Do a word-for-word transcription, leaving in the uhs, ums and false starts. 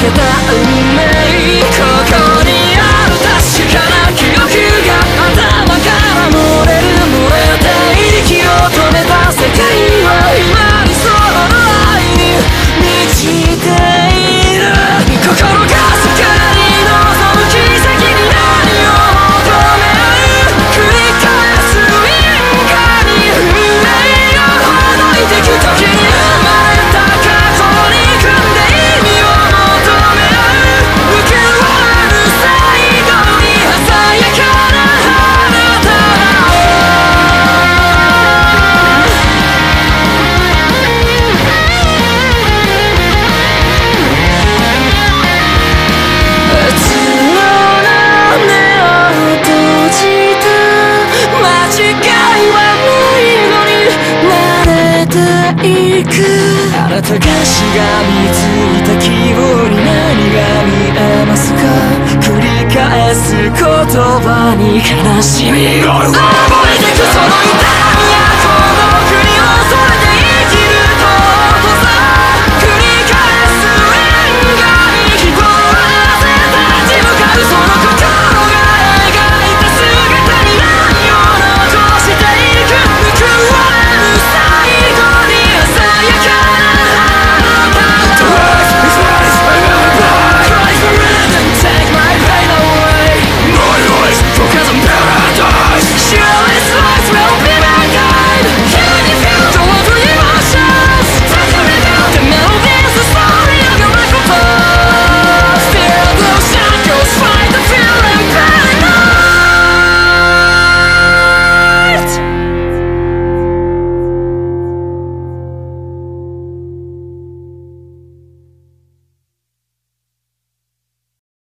けた運命、ここにある確かな記憶が頭から漏れる漏れて息を止めた世界は今理想の愛に満ちている。心が世界に望む奇跡に何を求める、繰り返す輪郭に運命をほどいてく時に生まれた過去に組んで意味を求める、浮き輪る最後に鮮やかな花束あなたがしがみついた希望に何が見えますか、繰り返す言葉に悲しみを覚えてくその痛みや